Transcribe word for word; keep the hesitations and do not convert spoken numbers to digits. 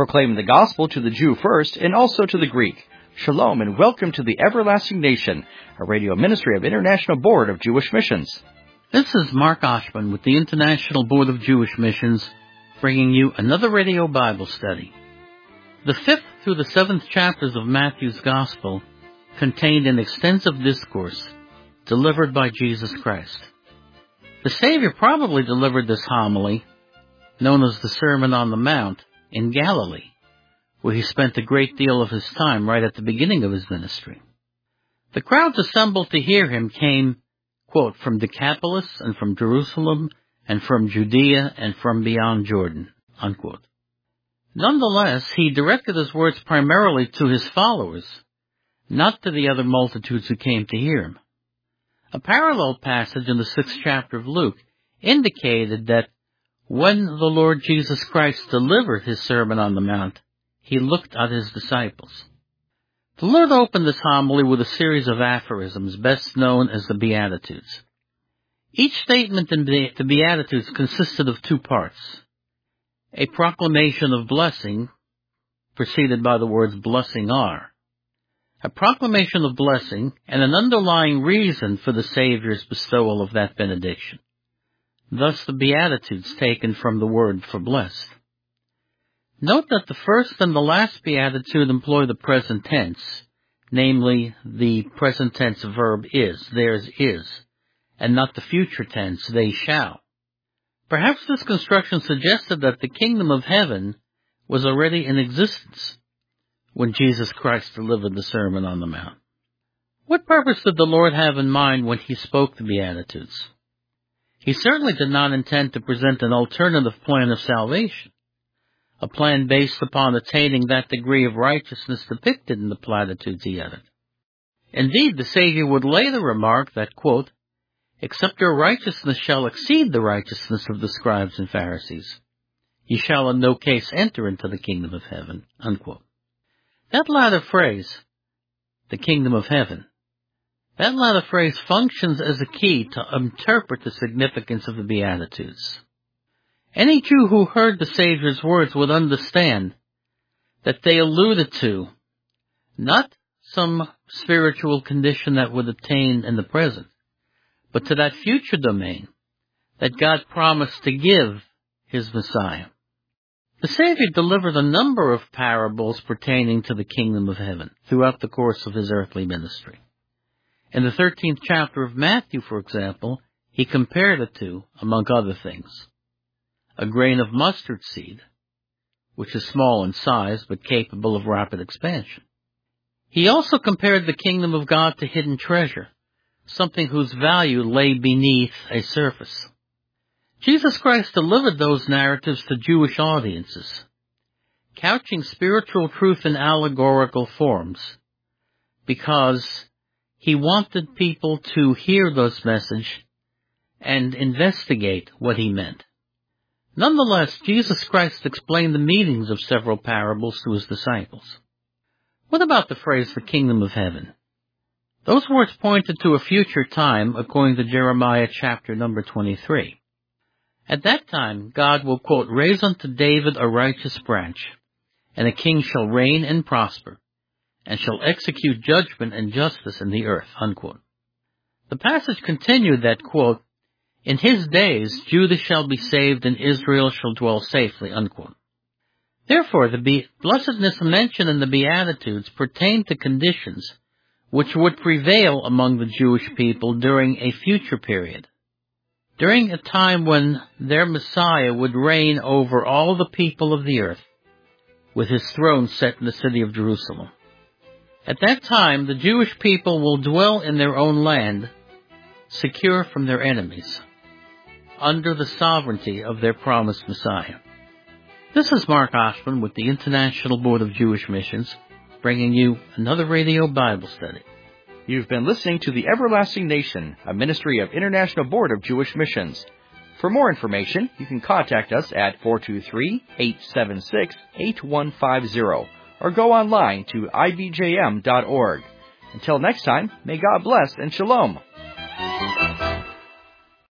proclaiming the gospel to the Jew first and also to the Greek. Shalom and welcome to the Everlasting Nation, a radio ministry of International Board of Jewish Missions. This is Mark Oshman with the International Board of Jewish Missions, bringing you another radio Bible study. The fifth through the seventh chapters of Matthew's Gospel contained an extensive discourse delivered by Jesus Christ. The Savior probably delivered this homily, known as the Sermon on the Mount, in Galilee, where he spent a great deal of his time right at the beginning of his ministry. The crowds assembled to hear him came, quote, from Decapolis and from Jerusalem and from Judea and from beyond Jordan, unquote. Nonetheless, he directed his words primarily to his followers, not to the other multitudes who came to hear him. A parallel passage in the sixth chapter of Luke indicated that when the Lord Jesus Christ delivered his Sermon on the Mount, he looked at his disciples. The Lord opened this homily with a series of aphorisms, best known as the Beatitudes. Each statement in the Beatitudes consisted of two parts: a proclamation of blessing, preceded by the words blessing are, a proclamation of blessing, and an underlying reason for the Savior's bestowal of that benediction. Thus the Beatitudes taken from the word for blessed. Note that the first and the last Beatitude employ the present tense, namely the present tense verb is, theirs is, and not the future tense, they shall. Perhaps this construction suggested that the kingdom of heaven was already in existence when Jesus Christ delivered the Sermon on the Mount. What purpose did the Lord have in mind when he spoke the Beatitudes? He certainly did not intend to present an alternative plan of salvation, a plan based upon attaining that degree of righteousness depicted in the platitudes he uttered. Indeed, the Savior would later remark that, quote, except your righteousness shall exceed the righteousness of the scribes and Pharisees, ye shall in no case enter into the kingdom of heaven, unquote. That latter phrase, the kingdom of heaven, that latter phrase functions as a key to interpret the significance of the Beatitudes. Any Jew who heard the Savior's words would understand that they alluded to not some spiritual condition that would obtain in the present, but to that future domain that God promised to give his Messiah. The Savior delivered a number of parables pertaining to the kingdom of heaven throughout the course of his earthly ministry. In the thirteenth chapter of Matthew, for example, he compared it to, among other things, a grain of mustard seed, which is small in size but capable of rapid expansion. He also compared the kingdom of God to hidden treasure, something whose value lay beneath a surface. Jesus Christ delivered those narratives to Jewish audiences, couching spiritual truth in allegorical forms, because he wanted people to hear this message and investigate what he meant. Nonetheless, Jesus Christ explained the meanings of several parables to his disciples. What about the phrase the kingdom of heaven? Those words pointed to a future time, according to Jeremiah chapter number twenty-three. At that time, God will, quote, raise unto David a righteous branch, and a king shall reign and prosper, and shall execute judgment and justice in the earth, unquote. The passage continued that, quote, in his days Judah shall be saved and Israel shall dwell safely, unquote. Therefore, the be- blessedness mentioned in the Beatitudes pertain to conditions which would prevail among the Jewish people during a future period, during a time when their Messiah would reign over all the people of the earth, with his throne set in the city of Jerusalem. At that time, the Jewish people will dwell in their own land, secure from their enemies, under the sovereignty of their promised Messiah. This is Mark Oshman with the International Board of Jewish Missions, bringing you another radio Bible study. You've been listening to the Everlasting Nation, a ministry of International Board of Jewish Missions. For more information, you can contact us at four two three, eight seven six, eight one five zero or go online to I B J M dot org. Until next time, may God bless and shalom.